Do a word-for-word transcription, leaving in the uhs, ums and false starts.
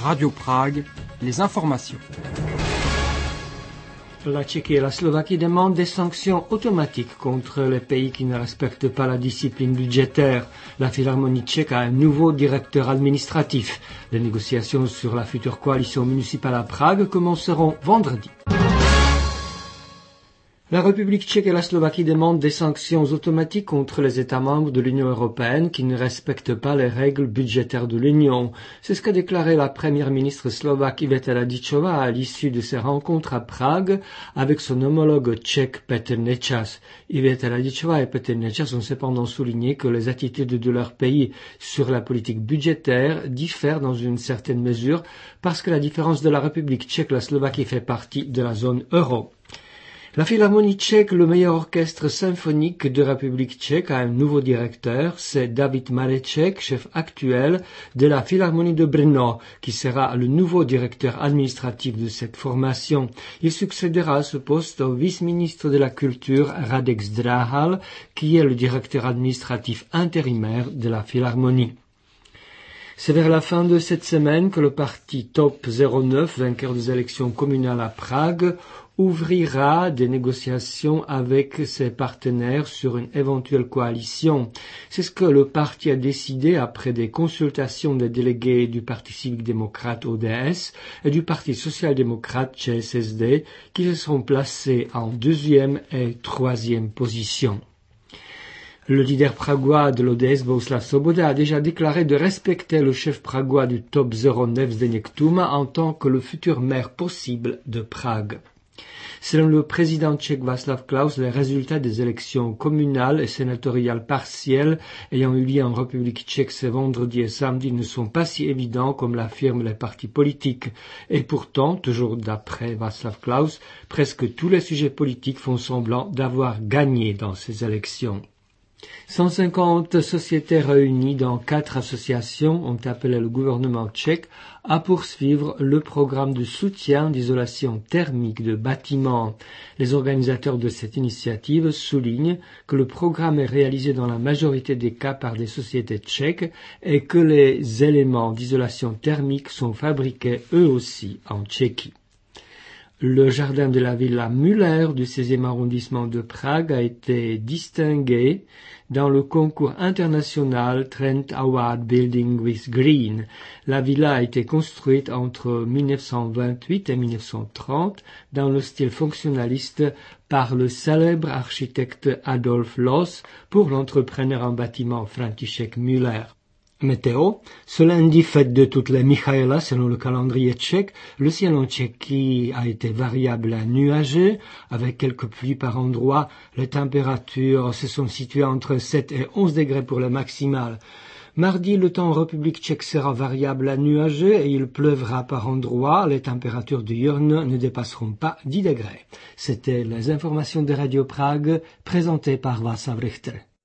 Radio Prague, les informations. La Tchéquie et la Slovaquie demandent des sanctions automatiques contre les pays qui ne respectent pas la discipline budgétaire. La Philharmonie tchèque a un nouveau directeur administratif. Les négociations sur la future coalition municipale à Prague commenceront vendredi. La République tchèque et la Slovaquie demandent des sanctions automatiques contre les États membres de l'Union européenne qui ne respectent pas les règles budgétaires de l'Union. C'est ce qu'a déclaré la première ministre slovaque Iveta Radičová à l'issue de ses rencontres à Prague avec son homologue tchèque Petr Nečas. Iveta Radičová et Petr Nečas ont cependant souligné que les attitudes de leur pays sur la politique budgétaire diffèrent dans une certaine mesure parce que la différence de la République tchèque, la Slovaquie fait partie de la zone euro. La Philharmonie tchèque, le meilleur orchestre symphonique de République tchèque, a un nouveau directeur, c'est David Mareček, chef actuel de la Philharmonie de Brno, qui sera le nouveau directeur administratif de cette formation. Il succédera à ce poste au vice-ministre de la Culture Radek Zdráhal, qui est le directeur administratif intérimaire de la Philharmonie. C'est vers la fin de cette semaine que le parti Top zéro neuf, vainqueur des élections communales à Prague, ouvrira des négociations avec ses partenaires sur une éventuelle coalition. C'est ce que le parti a décidé après des consultations des délégués du Parti civique démocrate O D S et du Parti social-démocrate Č S S D qui se sont placés en deuxième et troisième position. Le leader pragois de l'O D S, Bohuslav Svoboda, a déjà déclaré de respecter le chef pragois du Top zéro neuf, Zdeněk Tuma, en tant que le futur maire possible de Prague. Selon le président tchèque Václav Klaus, les résultats des élections communales et sénatoriales partielles ayant eu lieu en République tchèque ce vendredi et samedi ne sont pas si évidents comme l'affirment les partis politiques. Et pourtant, toujours d'après Václav Klaus, presque tous les sujets politiques font semblant d'avoir gagné dans ces élections. cent cinquante sociétés réunies dans quatre associations ont appelé le gouvernement tchèque à poursuivre le programme de soutien d'isolation thermique de bâtiments. Les organisateurs de cette initiative soulignent que le programme est réalisé dans la majorité des cas par des sociétés tchèques et que les éléments d'isolation thermique sont fabriqués eux aussi en Tchéquie. Le jardin de la Villa Müller du seizième arrondissement de Prague a été distingué dans le concours international Trend Award Building with Green. La villa a été construite entre mille neuf cent vingt-huit et mille neuf cent trente dans le style fonctionnaliste par le célèbre architecte Adolf Loos pour l'entrepreneur en bâtiment František Müller. Météo. Ce lundi, fête de toutes les Michaela selon le calendrier tchèque, le ciel en Tchéquie a été variable à nuageux, avec quelques pluies par endroits. Les températures se sont situées entre sept et onze degrés pour le maximal. Mardi, le temps en République tchèque sera variable à nuageux et il pleuvra par endroits. Les températures diurnes ne dépasseront pas dix degrés. C'était les informations de Radio Prague présentées par Václav Richter.